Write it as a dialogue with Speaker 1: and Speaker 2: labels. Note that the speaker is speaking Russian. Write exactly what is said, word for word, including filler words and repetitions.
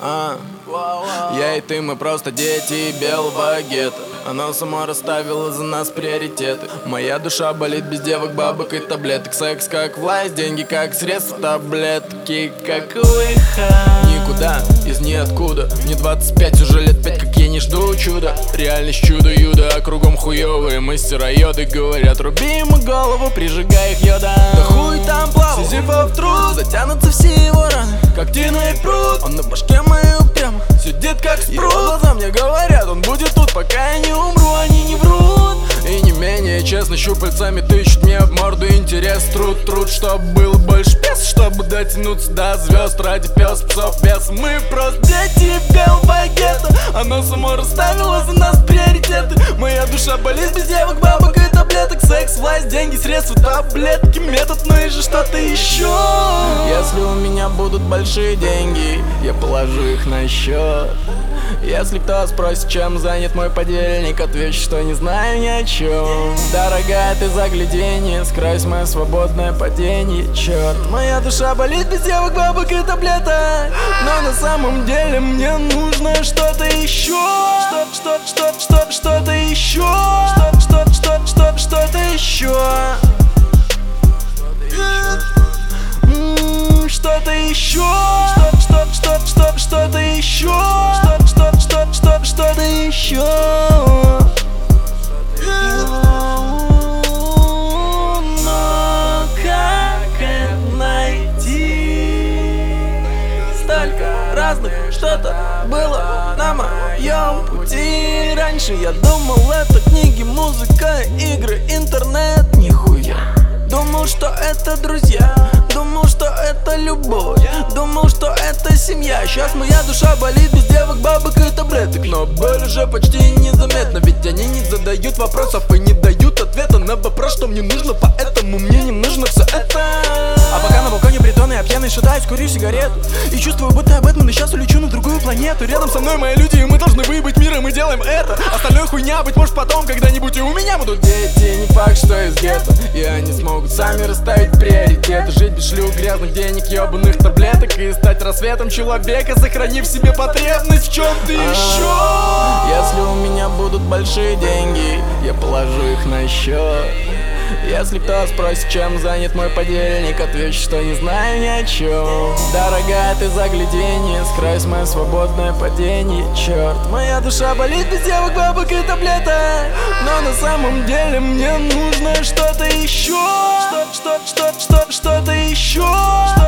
Speaker 1: А, я и ты, мы просто дети белого гетто. Она сама расставила за нас приоритеты. Моя душа болит без девок, бабок и таблеток. Секс как власть, деньги как средства, таблетки как выход. Никуда, из ниоткуда. Мне двадцать пять, уже лет пять, как я не жду чуда. Реальность чудо-юдо, а кругом хуёвые мастера йоды. Говорят, руби ему голову, прижигай их йода. Да хуй там плавал, сизифов труд. Затянутся все его раны, как тиной пруд. Он на башке мою прямо сидит как спрут. Его глаза мне говорят, он будет тут, пока я не умру, они не врут. И не менее честно, щупальцами тычут мне в морду. Интерес, труд, труд, чтоб был больше пес, чтобы дотянуться до звезд. Ради пес, псов, вес. Мы просто дети белого гетто. Оно само расставило за нас приоритеты. Моя душа болит без девок, бабок и таблеток. Секс, власть, деньги, средства, таблетки, метод, ну и же что-то еще. Если у меня будут большие деньги, я положу их на счет. Если кто спросит, чем занят мой подельник, отвечу, что не знаю ни о чем. Дорогая, ты загляденье, скрась мое свободное падение. Черт, моя душа болит без девок, бабок и таблеток. Но на самом деле мне нужно что-то еще. Что, что, что, что, что-то еще. Что, что, что, что, что-то еще. Что-то еще. Что, что, что, что, что-то еще. Что, что, что, что, что-то еще. Но как это найти? Столько разных что-то было на моем пути. Раньше я думал, это книги, музыка, игры, интернет. Нихуя. Думал, что это друзья, думал, что это любовь, думал, что это семья. Сейчас моя душа болит без девок, бабок и таблеток. Но боль уже почти незаметна, ведь они не задают вопросов и не дают ответа на вопрос, что мне нужно, поэтому мне не нужно все это. А пока на балконе притона я пьяный шатаюсь, курю сигарету и чувствую, будто я Бэтмен, и сейчас улечу на другую планету. Рядом со мной мои люди, и мы должны выебать мир, и мы делаем это. Остальное хуйня, быть может потом, когда-нибудь и у меня будут дети. Не факт, что из гетто, и они смогут сами расставить приоритеты. Жить без шлюх, грязных денег, ебаных таблеток, и стать рассветом человека, сохранив в себе потребность в чем-то еще. Если у меня будут большие деньги, я положу их на счет. Если кто спросит, чем занят мой подельник, отвечу, что не знаю ни о чем. Дорогая, ты загляденье, скрась мое свободное падение. Черт, моя душа болит без девок, бабок и таблеток. Но на самом деле мне нужно что-то еще. Что, что, что, что, что-то еще.